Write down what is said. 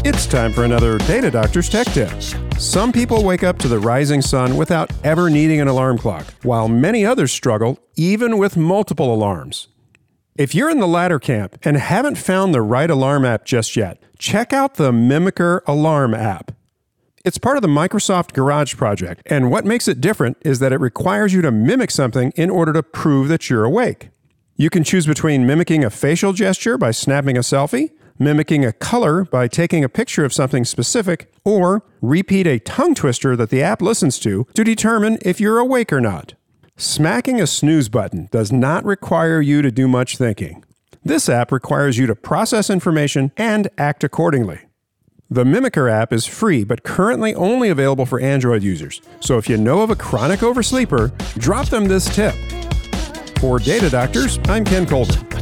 It's time for another Data Doctor's Tech Tip. Some people wake up to the rising sun without ever needing an alarm clock, while many others struggle even with multiple alarms. If you're in the latter camp and haven't found the right alarm app just yet, check out the Mimiker Alarm app. It's part of the Microsoft Garage project, and what makes it different is that it requires you to mimic something in order to prove that you're awake. You can choose between mimicking a facial gesture by snapping a selfie, mimicking a color by taking a picture of something specific, or repeat a tongue twister that the app listens to determine if you're awake or not. Smacking a snooze button does not require you to do much thinking. This app requires you to process information and act accordingly. The Mimiker app is free, but currently only available for Android users. So if you know of a chronic oversleeper, drop them this tip. For Data Doctors, I'm Ken Colburn.